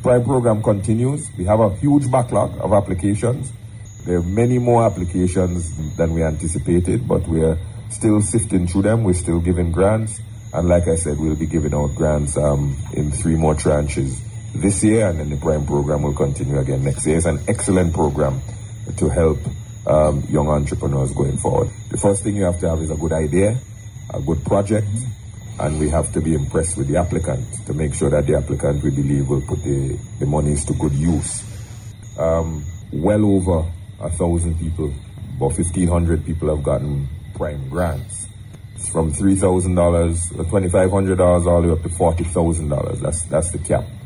Prime program continues. We have a huge backlog of applications. There are many more applications than we anticipated, but we're still sifting through them. We're still giving grants. And like I said, we'll be giving out grants in 3 more tranches this year, and then the Prime program will continue again next year. It's an excellent program to help young entrepreneurs going forward. The first thing you have to have is a good idea, a good project, and we have to be impressed with the applicant to make sure that the applicant, we believe, will put the monies to good use. Well over 1,000 people, about 1,500 people have gotten Prime grants. It's from $3,000 or $2,500 all the way up to $40,000. That's the cap.